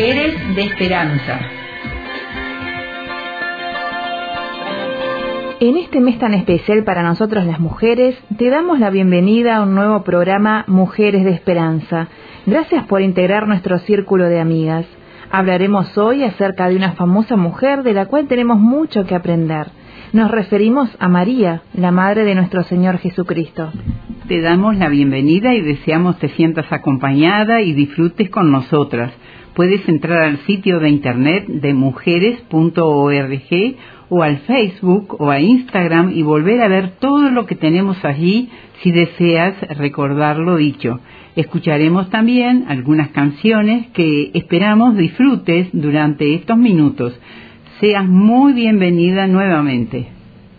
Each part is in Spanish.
Mujeres de Esperanza. En este mes tan especial para nosotros las mujeres, te damos la bienvenida a un nuevo programa Mujeres de Esperanza. Gracias por integrar nuestro círculo de amigas. Hablaremos hoy acerca de una famosa mujer de la cual tenemos mucho que aprender. Nos referimos a María, la madre de nuestro Señor Jesucristo. Te damos la bienvenida y deseamos te sientas acompañada y disfrutes con nosotras. Puedes entrar al sitio de internet de mujeres.org o al Facebook o a Instagram y volver a ver todo lo que tenemos allí si deseas recordar lo dicho. Escucharemos también algunas canciones que esperamos disfrutes durante estos minutos. Seas muy bienvenida nuevamente.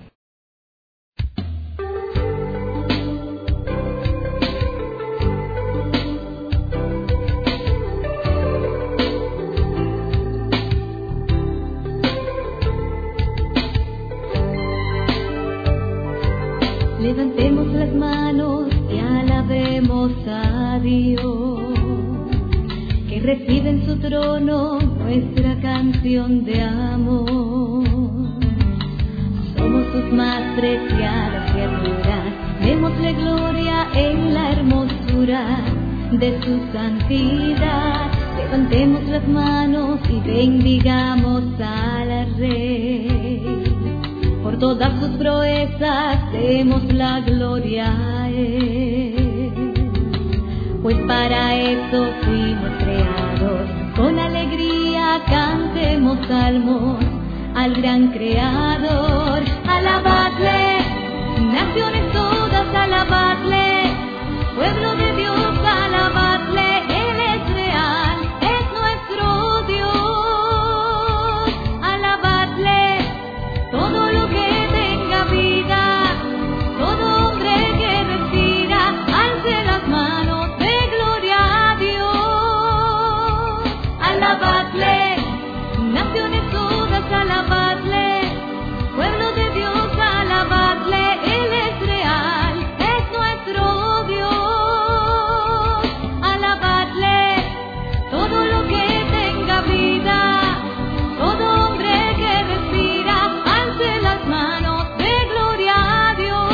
Levantemos las manos y alabemos a Dios, que recibe en su trono nuestra canción de amor. Somos sus más preciadas criaturas, démosle gloria en la hermosura de su santidad. Levantemos las manos y bendigamos al Rey. Por todas sus proezas demos la gloria a Él, pues para eso fuimos creados. Con alegría cantemos salmos al gran Creador. Alabadle, naciones todas, alabadle, pueblo de Dios, alabadle. Él es real, es nuestro Dios. Alabadle, todo lo que tenga vida, todo hombre que respira, alce las manos de gloria a Dios. Alabadle, naciones todas, alabadle, pueblo de Dios, alabadle. Él es real, es nuestro Dios. Alabadle, todo lo que tenga vida, todo hombre que respira, alce las manos de gloria a Dios.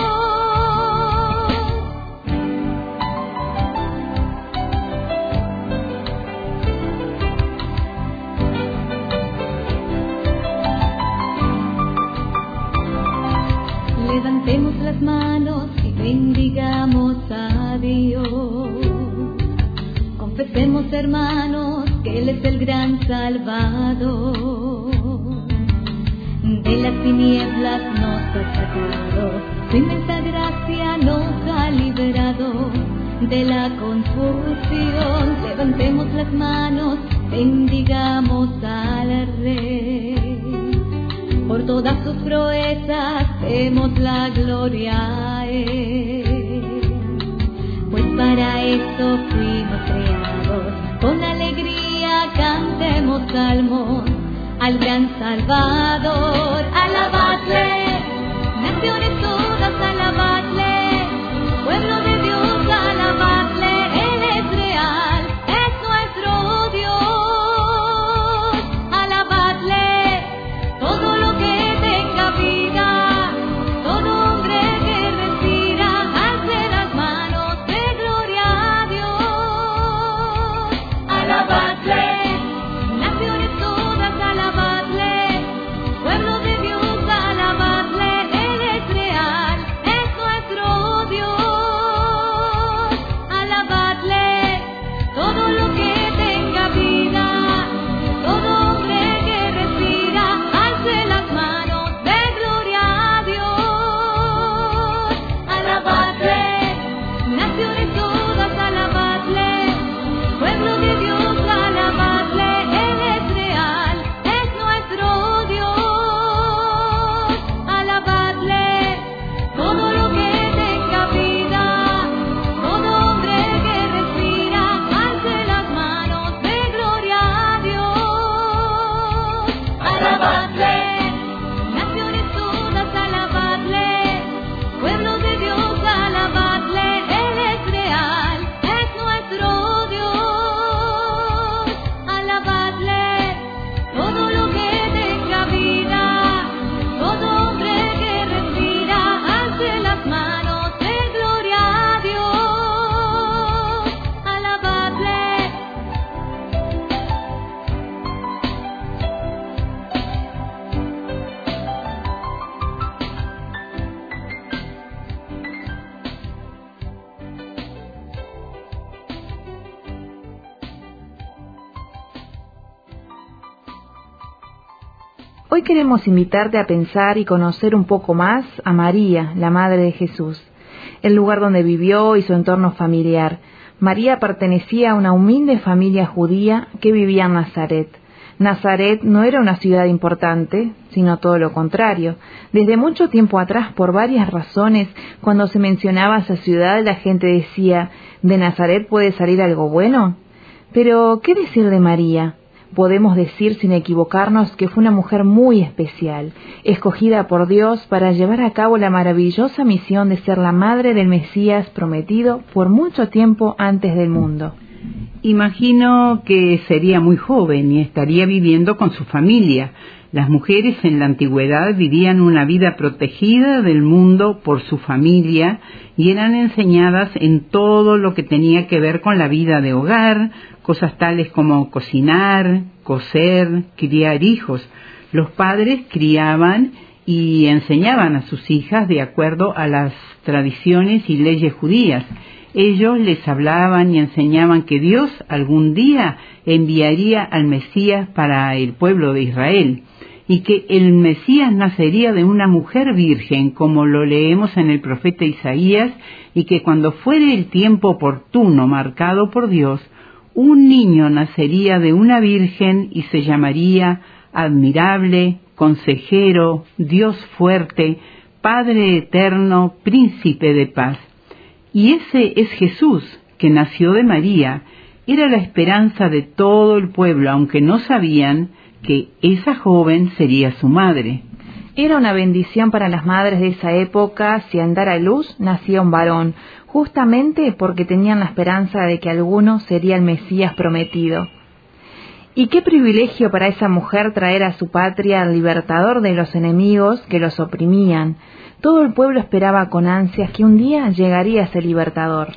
Levantemos las manos y bendigamos a Dios. Confesemos, hermanos, que Él es el gran Salvador. De las tinieblas nos ha sacado, su inmensa gracia nos ha liberado de la confusión. Levantemos las manos, bendigamos al Rey. Por todas sus proezas demos la gloria a Él, pues para eso fuimos creados. Con alegría cantemos salmos al gran Salvador. Alabadle, naciones todas, alabadle, pueblo de Dios, alabadle. Él es real, es nuestro Dios. Alabadle, todo lo que tenga vida, todo hombre que respira, alce las manos de gloria a Dios. Alabadle, naciones todas, alabadle, pueblo de Dios, alabadle. Él es real, Hoy queremos invitarte a pensar y conocer un poco más a María, la Madre de Jesús, el lugar donde vivió y su entorno familiar. María pertenecía a una humilde familia judía que vivía en Nazaret. Nazaret no era una ciudad importante, sino todo lo contrario. Desde mucho tiempo atrás, por varias razones, cuando se mencionaba esa ciudad, la gente decía, ¿de Nazaret puede salir algo bueno? Pero, ¿qué decir de María? Podemos decir sin equivocarnos que fue una mujer muy especial, escogida por Dios para llevar a cabo la maravillosa misión de ser la madre del Mesías prometido por mucho tiempo antes del mundo. Imagino que sería muy joven y estaría viviendo con su familia. Las mujeres en la antigüedad vivían una vida protegida del mundo por su familia y eran enseñadas en todo lo que tenía que ver con la vida de hogar, cosas tales como cocinar, coser, criar hijos. Los padres criaban y enseñaban a sus hijas de acuerdo a las tradiciones y leyes judías. Ellos les hablaban y enseñaban que Dios algún día enviaría al Mesías para el pueblo de Israel y que el Mesías nacería de una mujer virgen, como lo leemos en el profeta Isaías, y que cuando fuere el tiempo oportuno marcado por Dios, un niño nacería de una virgen y se llamaría Admirable, Consejero, Dios Fuerte, Padre Eterno, Príncipe de Paz. Y ese es Jesús, que nació de María. Era la esperanza de todo el pueblo, aunque no sabían que esa joven sería su madre. Era una bendición para las madres de esa época si al dar a luz nacía un varón, justamente porque tenían la esperanza de que alguno sería el Mesías prometido. Y qué privilegio para esa mujer traer a su patria al libertador de los enemigos que los oprimían. Todo el pueblo esperaba con ansias que un día llegaría ese libertador.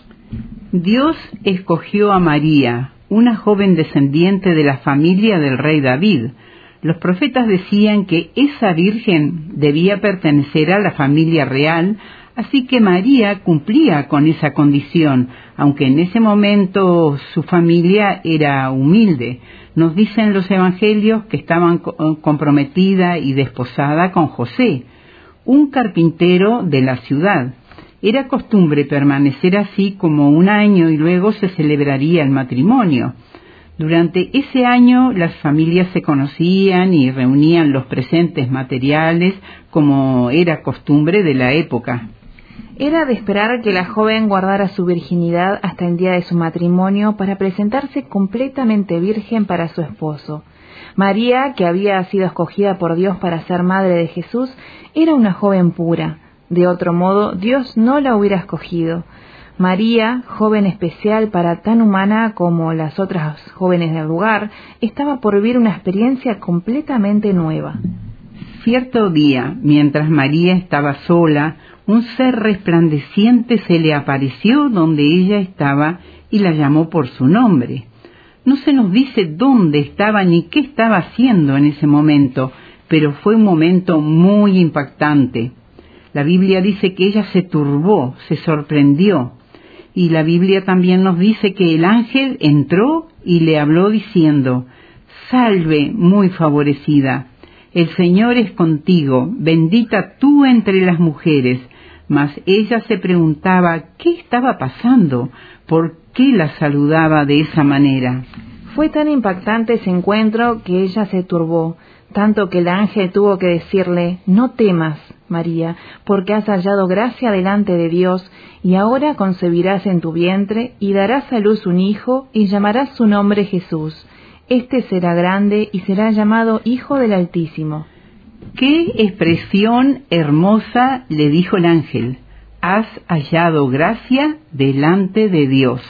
Dios escogió a María, una joven descendiente de la familia del rey David. Los profetas decían que esa virgen debía pertenecer a la familia real, así que María cumplía con esa condición, aunque en ese momento su familia era humilde. Nos dicen los evangelios que estaban comprometida y desposada con José, un carpintero de la ciudad. Era costumbre permanecer así como un año y luego se celebraría el matrimonio. Durante ese año las familias se conocían y reunían los presentes materiales como era costumbre de la época. Era de esperar que la joven guardara su virginidad hasta el día de su matrimonio para presentarse completamente virgen para su esposo. María, que había sido escogida por Dios para ser madre de Jesús, era una joven pura. De otro modo, Dios no la hubiera escogido. María, joven especial para tan humana como las otras jóvenes del lugar, estaba por vivir una experiencia completamente nueva. Cierto día, mientras María estaba sola, un ser resplandeciente se le apareció donde ella estaba y la llamó por su nombre. No se nos dice dónde estaba ni qué estaba haciendo en ese momento, pero fue un momento muy impactante. La Biblia dice que ella se turbó, se sorprendió. Y la Biblia también nos dice que el ángel entró y le habló diciendo, «Salve, muy favorecida, el Señor es contigo, bendita tú entre las mujeres». Mas ella se preguntaba qué estaba pasando, por qué la saludaba de esa manera. Fue tan impactante ese encuentro que ella se turbó, tanto que el ángel tuvo que decirle, «No temas, María, porque has hallado gracia delante de Dios, y ahora concebirás en tu vientre, y darás a luz un hijo, y llamarás su nombre Jesús. Este será grande, y será llamado Hijo del Altísimo». ¡Qué expresión hermosa! Le dijo el ángel. «Has hallado gracia delante de Dios».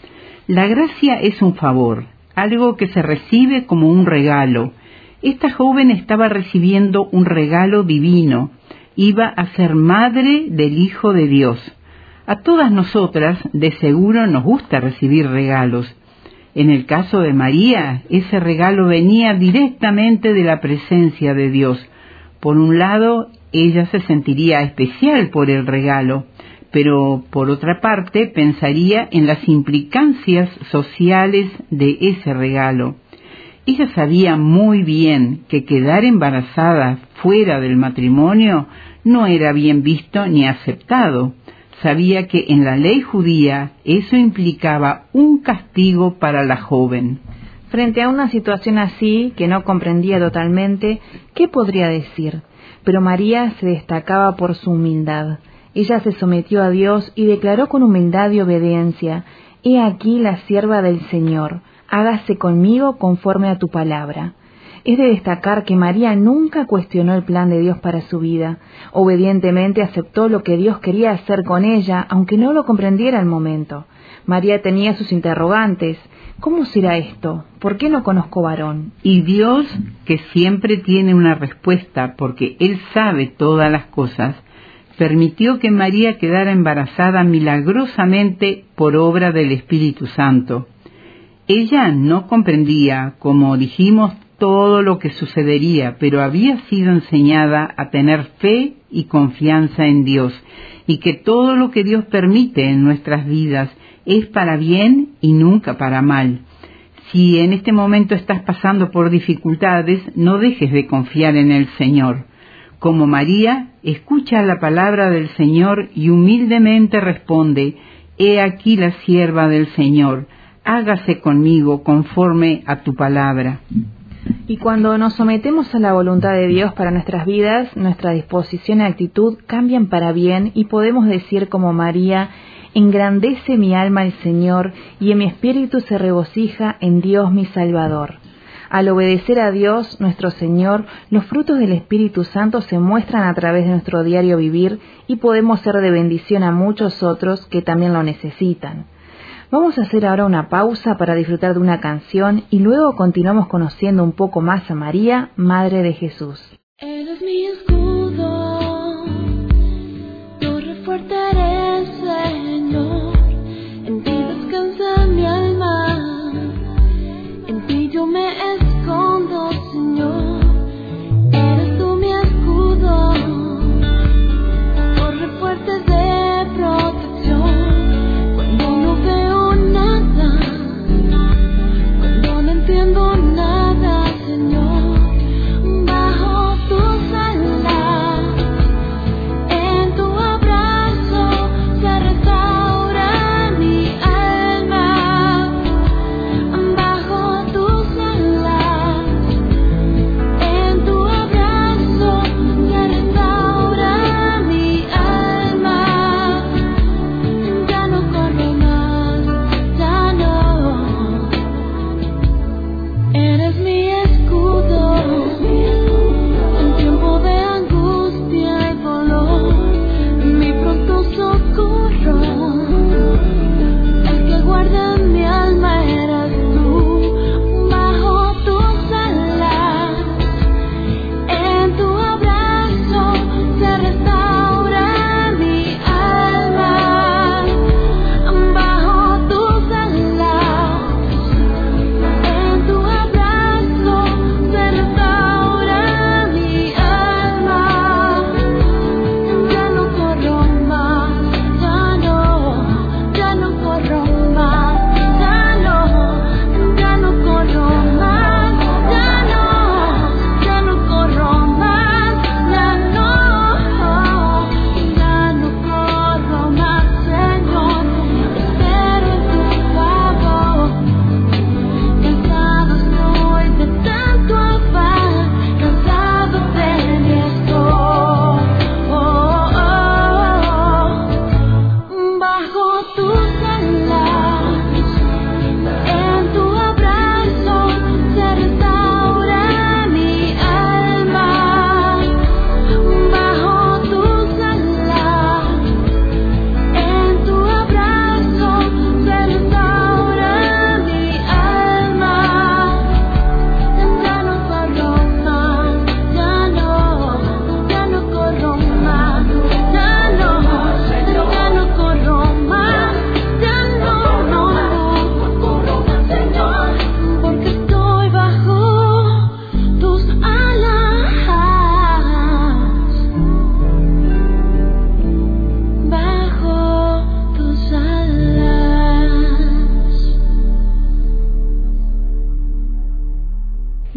La gracia es un favor, algo que se recibe como un regalo. Esta joven estaba recibiendo un regalo divino. Iba a ser madre del Hijo de Dios. A todas nosotras, de seguro, nos gusta recibir regalos. En el caso de María, ese regalo venía directamente de la presencia de Dios. Por un lado, ella se sentiría especial por el regalo, pero por otra parte pensaría en las implicancias sociales de ese regalo. Ella sabía muy bien que quedar embarazada fuera del matrimonio no era bien visto ni aceptado. Sabía que en la ley judía eso implicaba un castigo para la joven. Frente a una situación así, que no comprendía totalmente, ¿qué podría decir? Pero María se destacaba por su humildad. Ella se sometió a Dios y declaró con humildad y obediencia: «He aquí la sierva del Señor, hágase conmigo conforme a tu palabra». Es de destacar que María nunca cuestionó el plan de Dios para su vida. Obedientemente aceptó lo que Dios quería hacer con ella, aunque no lo comprendiera al momento. María tenía sus interrogantes. ¿Cómo será esto? ¿Por qué no conozco varón? Y Dios, que siempre tiene una respuesta porque Él sabe todas las cosas, permitió que María quedara embarazada milagrosamente por obra del Espíritu Santo. Ella no comprendía, como dijimos, todo lo que sucedería, pero había sido enseñada a tener fe y confianza en Dios, y que todo lo que Dios permite en nuestras vidas es para bien y nunca para mal. Si en este momento estás pasando por dificultades, no dejes de confiar en el Señor. Como María, escucha la palabra del Señor y humildemente responde: «He aquí la sierva del Señor, hágase conmigo conforme a tu palabra». Y cuando nos sometemos a la voluntad de Dios para nuestras vidas, nuestra disposición y actitud cambian para bien y podemos decir como María: «Engrandece mi alma el Señor, y en mi espíritu se regocija en Dios mi Salvador». Al obedecer a Dios, nuestro Señor, los frutos del Espíritu Santo se muestran a través de nuestro diario vivir y podemos ser de bendición a muchos otros que también lo necesitan. Vamos a hacer ahora una pausa para disfrutar de una canción y luego continuamos conociendo un poco más a María, Madre de Jesús. Eres mi escudo, torre fuerte eres, Señor, en ti descansa mi alma, en ti yo me escondo, Señor, eres tú mi escudo, torre fuerte de protección, cuando no veo nada, cuando no entiendo nada, Señor, bajo tus alas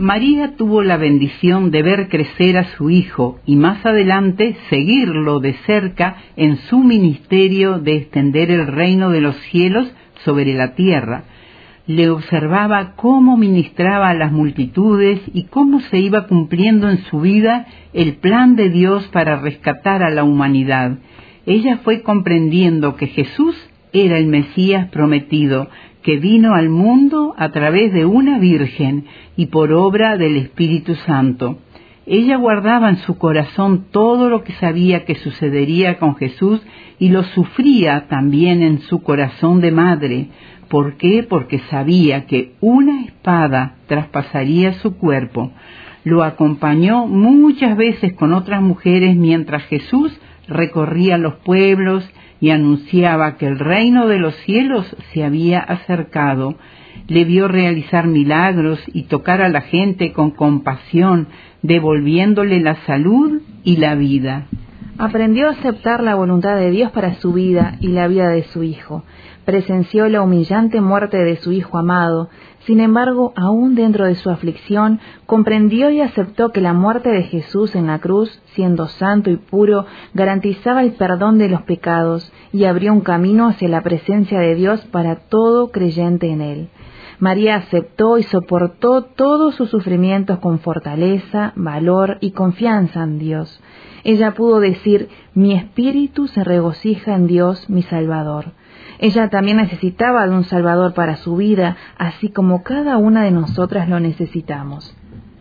María tuvo la bendición de ver crecer a su hijo y más adelante seguirlo de cerca en su ministerio de extender el reino de los cielos sobre la tierra. Le observaba cómo ministraba a las multitudes y cómo se iba cumpliendo en su vida el plan de Dios para rescatar a la humanidad. Ella fue comprendiendo que Jesús era el Mesías prometido, que vino al mundo a través de una virgen y por obra del Espíritu Santo. Ella guardaba en su corazón todo lo que sabía que sucedería con Jesús y lo sufría también en su corazón de madre. ¿Por qué? Porque sabía que una espada traspasaría su cuerpo. Lo acompañó muchas veces con otras mujeres mientras Jesús recorría los pueblos y anunciaba que el reino de los cielos se había acercado. Le vio realizar milagros y tocar a la gente con compasión, devolviéndole la salud y la vida. Aprendió a aceptar la voluntad de Dios para su vida y la vida de su hijo. Presenció la humillante muerte de su hijo amado. Sin embargo, aún dentro de su aflicción, comprendió y aceptó que la muerte de Jesús en la cruz, siendo santo y puro, garantizaba el perdón de los pecados y abrió un camino hacia la presencia de Dios para todo creyente en él. María aceptó y soportó todos sus sufrimientos con fortaleza, valor y confianza en Dios. Ella pudo decir: mi espíritu se regocija en Dios, mi Salvador. Ella también necesitaba de un Salvador para su vida, así como cada una de nosotras lo necesitamos.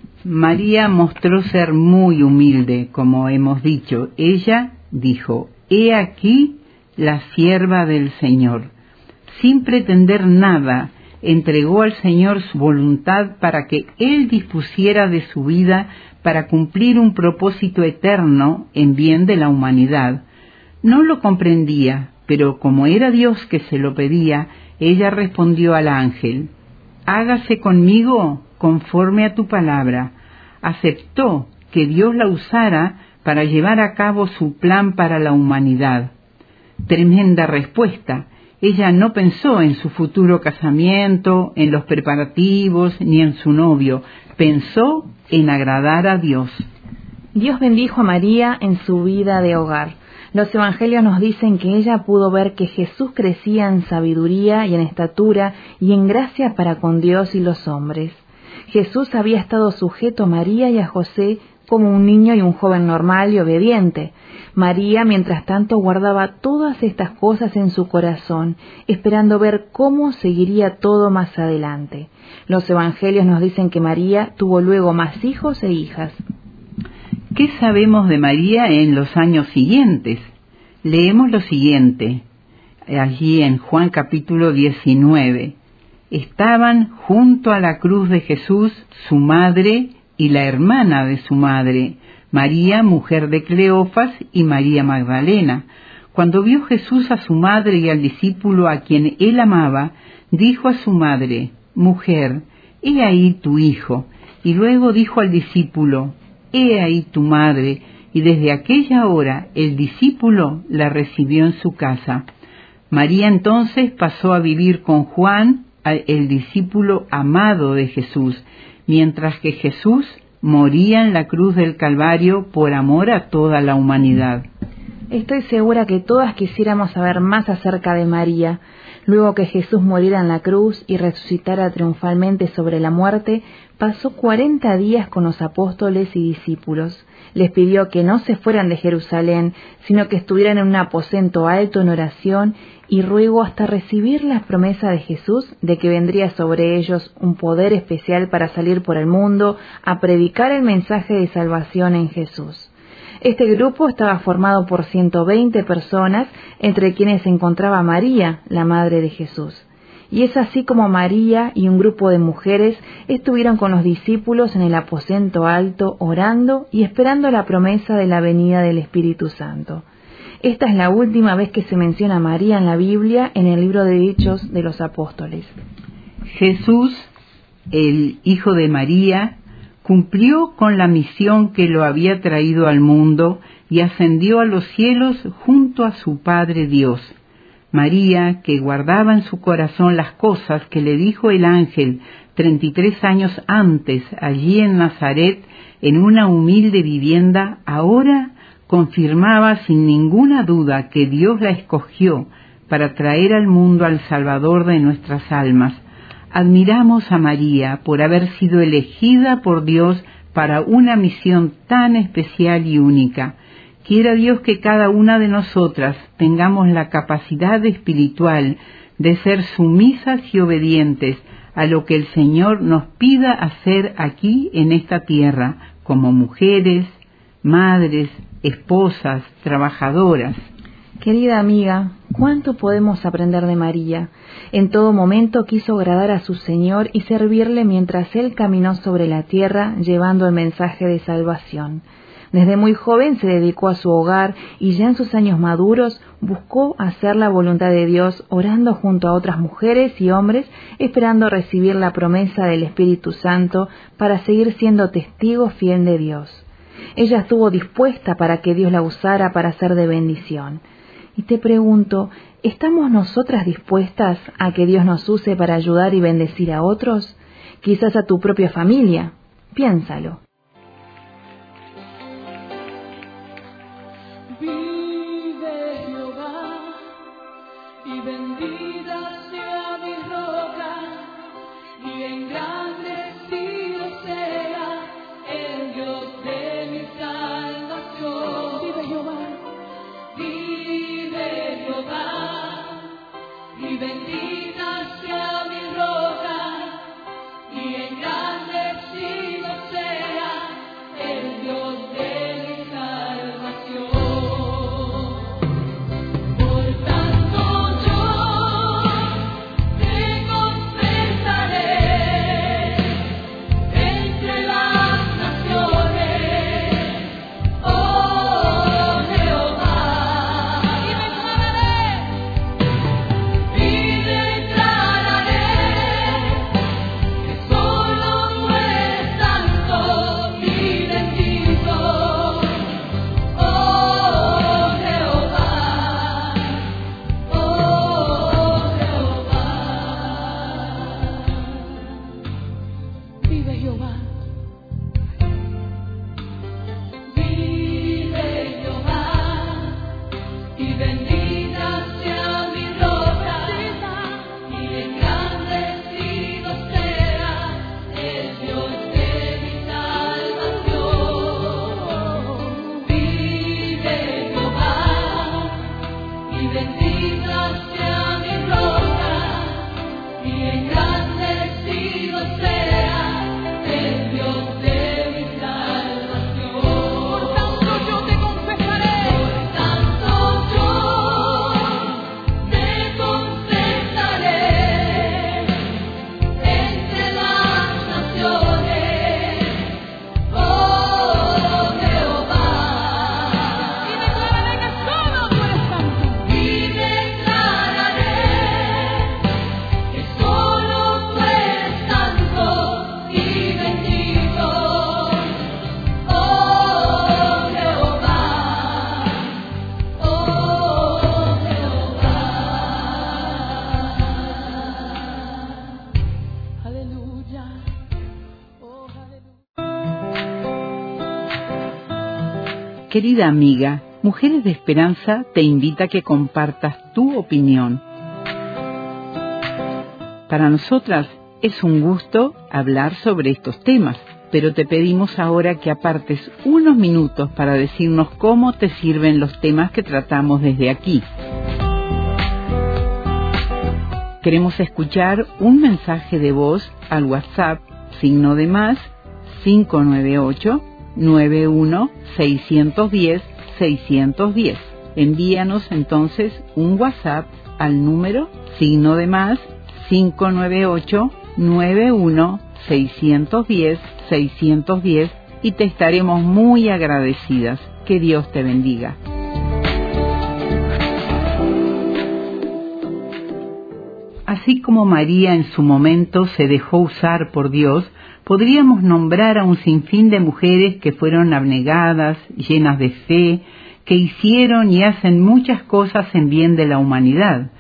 María mostró ser muy humilde, como hemos dicho. Ella dijo: «He aquí la sierva del Señor». Sin pretender nada, entregó al Señor su voluntad para que Él dispusiera de su vida para cumplir un propósito eterno en bien de la humanidad. No lo comprendía, pero como era Dios que se lo pedía, ella respondió al ángel: «Hágase conmigo conforme a tu palabra». Aceptó que Dios la usara para llevar a cabo su plan para la humanidad. Tremenda respuesta. Ella no pensó en su futuro casamiento, en los preparativos, ni en su novio. Pensó en agradar a Dios. Dios bendijo a María en su vida de hogar. Los evangelios nos dicen que ella pudo ver que Jesús crecía en sabiduría y en estatura y en gracia para con Dios y los hombres. Jesús había estado sujeto a María y a José como un niño y un joven normal y obediente. María, mientras tanto, guardaba todas estas cosas en su corazón, esperando ver cómo seguiría todo más adelante. Los evangelios nos dicen que María tuvo luego más hijos e hijas. ¿Qué sabemos de María en los años siguientes? Leemos lo siguiente, allí en Juan capítulo 19. Estaban junto a la cruz de Jesús su madre y la hermana de su madre, María, mujer de Cleofas, y María Magdalena. Cuando vio Jesús a su madre y al discípulo a quien él amaba, dijo a su madre: «Mujer, he ahí tu hijo». Y luego dijo al discípulo: «He ahí tu madre», y desde aquella hora el discípulo la recibió en su casa. María entonces pasó a vivir con Juan, el discípulo amado de Jesús, mientras que Jesús moría en la cruz del Calvario por amor a toda la humanidad. Estoy segura que todas quisiéramos saber más acerca de María. Luego que Jesús muriera en la cruz y resucitara triunfalmente sobre la muerte, pasó 40 días con los apóstoles y discípulos. Les pidió que no se fueran de Jerusalén, sino que estuvieran en un aposento alto en oración y ruego hasta recibir la promesa de Jesús de que vendría sobre ellos un poder especial para salir por el mundo a predicar el mensaje de salvación en Jesús. Este grupo estaba formado por 120 personas, entre quienes se encontraba María, la madre de Jesús. Y es así como María y un grupo de mujeres estuvieron con los discípulos en el aposento alto, orando y esperando la promesa de la venida del Espíritu Santo. Esta es la última vez que se menciona a María en la Biblia, en el libro de Hechos de los Apóstoles. Jesús, el Hijo de María, cumplió con la misión que lo había traído al mundo y ascendió a los cielos junto a su Padre Dios. María, que guardaba en su corazón las cosas que le dijo el ángel 33 años antes, allí en Nazaret, en una humilde vivienda, ahora confirmaba sin ninguna duda que Dios la escogió para traer al mundo al Salvador de nuestras almas. Admiramos a María por haber sido elegida por Dios para una misión tan especial y única. Quiera Dios que cada una de nosotras tengamos la capacidad espiritual de ser sumisas y obedientes a lo que el Señor nos pida hacer aquí en esta tierra, como mujeres, madres, esposas, trabajadoras. Querida amiga, ¿cuánto podemos aprender de María? En todo momento quiso agradar a su Señor y servirle mientras Él caminó sobre la tierra llevando el mensaje de salvación. Desde muy joven se dedicó a su hogar y ya en sus años maduros buscó hacer la voluntad de Dios, orando junto a otras mujeres y hombres, esperando recibir la promesa del Espíritu Santo para seguir siendo testigo fiel de Dios. Ella estuvo dispuesta para que Dios la usara para ser de bendición. Y te pregunto, ¿estamos nosotras dispuestas a que Dios nos use para ayudar y bendecir a otros? Quizás a tu propia familia. Piénsalo. Vive Jehová, y bendita sea mi roca, y engrandecido sea el Dios de mi salvación. Vive Jehová, y bendita sea mi roca, y engrandecido sea el Dios de mi salvación. Por tanto yo te confesaré entre las naciones, oh Jehová, y me declararé que solo tú eres santo y bendito, oh Jehová, oh Jehová. Vive Jehová, vive Jehová, y bendita sea mi roca, y engrandecido sea el Dios de mi salvación. Vive Jehová, y bendita sea mi roca, y engrandecido sea el Dios de mi salvación. Por tanto yo te confesaré, por tanto yo te confesaré entre las naciones, oh Jehová, y declararé que solo tú eres santo, y declararé que solo tú eres santo y bendito, oh Jehová, oh Jehová. Aleluya, oh aleluya. Querida amiga, Mujeres de Esperanza te invita a que compartas tu opinión. Para nosotras es un gusto hablar sobre estos temas, pero te pedimos ahora que apartes unos minutos para decirnos cómo te sirven los temas que tratamos desde aquí. Queremos escuchar un mensaje de voz al WhatsApp +, 598-91-610-610. Envíanos entonces un WhatsApp al número +, 598-91-610-610 y te estaremos muy agradecidas. Que Dios te bendiga. Así como María en su momento se dejó usar por Dios, podríamos nombrar a un sinfín de mujeres que fueron abnegadas, llenas de fe, que hicieron y hacen muchas cosas en bien de la humanidad.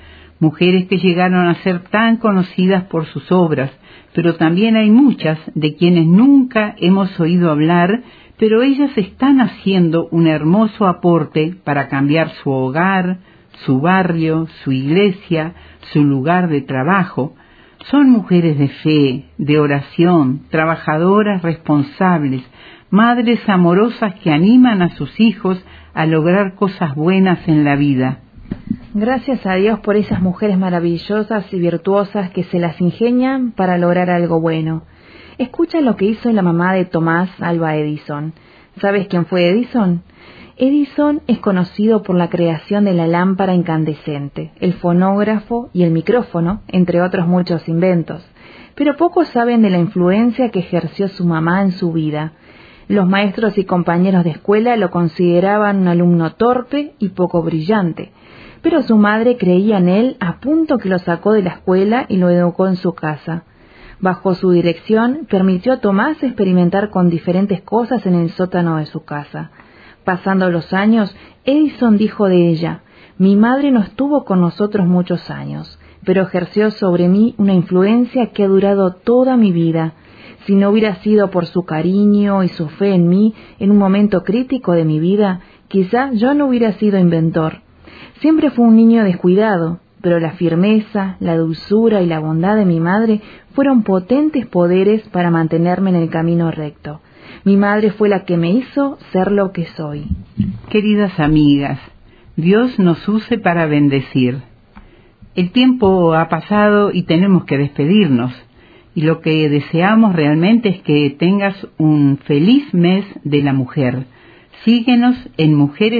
mujeres que llegaron a ser tan conocidas por sus obras, pero también hay muchas de quienes nunca hemos oído hablar, pero ellas están haciendo un hermoso aporte para cambiar su hogar, su barrio, su iglesia, su lugar de trabajo. Son mujeres de fe, de oración, trabajadoras responsables, madres amorosas que animan a sus hijos a lograr cosas buenas en la vida. Gracias a Dios por esas mujeres maravillosas y virtuosas que se las ingenian para lograr algo bueno. Escucha lo que hizo la mamá de Tomás Alva Edison. ¿Sabes quién fue Edison? Edison es conocido por la creación de la lámpara incandescente, el fonógrafo y el micrófono, entre otros muchos inventos. Pero pocos saben de la influencia que ejerció su mamá en su vida. Los maestros y compañeros de escuela lo consideraban un alumno torpe y poco brillante, pero su madre creía en él a punto que lo sacó de la escuela y lo educó en su casa. Bajo su dirección, permitió a Tomás experimentar con diferentes cosas en el sótano de su casa. Pasando los años, Edison dijo de ella: «Mi madre no estuvo con nosotros muchos años, pero ejerció sobre mí una influencia que ha durado toda mi vida. Si no hubiera sido por su cariño y su fe en mí en un momento crítico de mi vida, quizá yo no hubiera sido inventor. Siempre fue un niño descuidado, pero la firmeza, la dulzura y la bondad de mi madre fueron potentes poderes para mantenerme en el camino recto. Mi madre fue la que me hizo ser lo que soy». Queridas amigas, Dios nos use para bendecir. El tiempo ha pasado y tenemos que despedirnos. Y lo que deseamos realmente es que tengas un feliz mes de la mujer. Síguenos en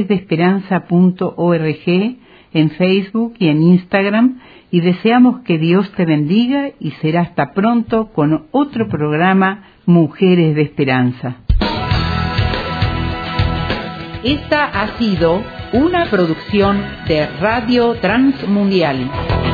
mujeresdeesperanza.org, en Facebook y en Instagram, y deseamos que Dios te bendiga y será hasta pronto con otro programa Mujeres de Esperanza. Esta ha sido una producción de Radio Transmundial.